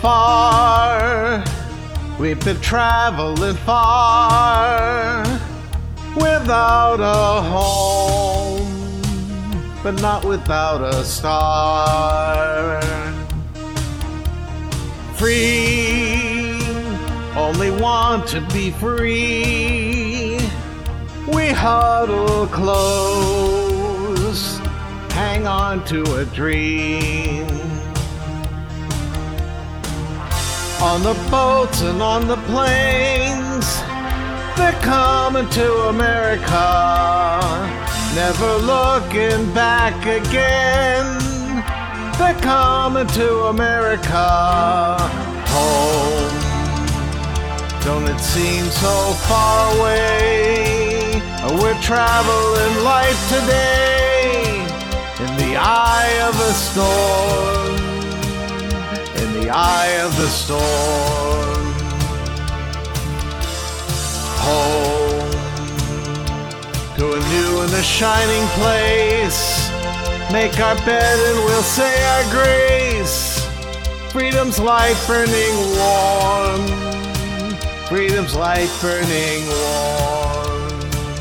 far. We've been traveling far without a home, but not without a star. Free, only want to be free. We huddle close, hang on to a dream. On the boats and on the planes, they're coming to America, never looking back again. They're coming to America, home. Don't it seem so far away? We're traveling light today in the eye of a storm, in the eye of the storm. Home to a new and a shining place. Make our bed and we'll say our grace. Freedom's light burning warm. Freedom's light burning warm.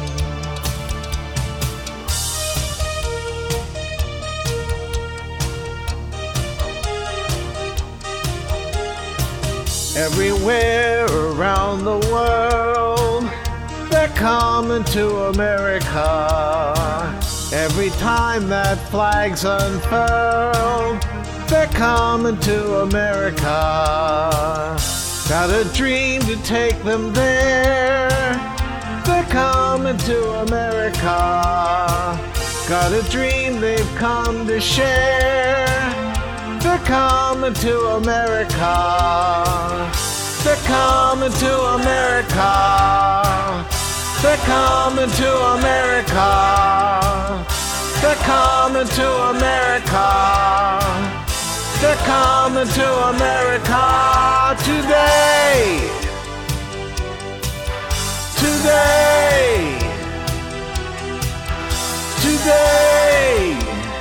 Everywhere around the world, they're coming to America. Every time that flag's unfurled, they're coming to America. Got a dream to take them there. They're coming to America. Got a dream they've come to share. They're coming to America. They're coming to America. They're coming to America. They're coming to America. They're coming to America today. Today. Today.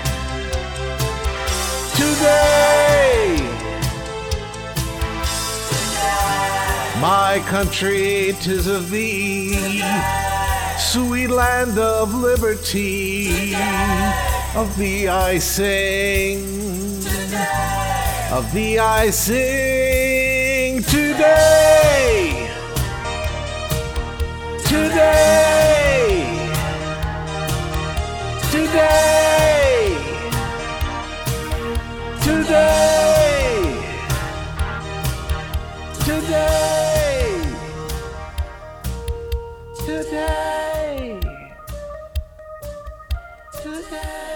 Today. My country, 'tis of thee, sweet land of liberty. Of thee I sing, of thee I sing today. Today. Today. Today. Today. Today. Today.